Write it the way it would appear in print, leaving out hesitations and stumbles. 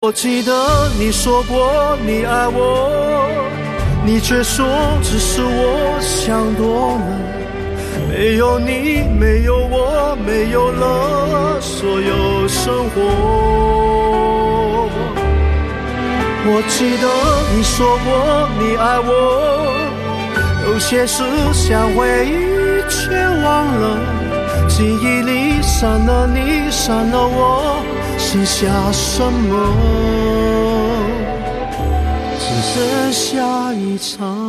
我记得你说过你爱我，你却说只是我想多了。没有你，没有我，没有了所有生活。我记得你说过你爱我，有些事想回忆却忘了，记忆里删了你，删了我，剩下什么？只剩下一场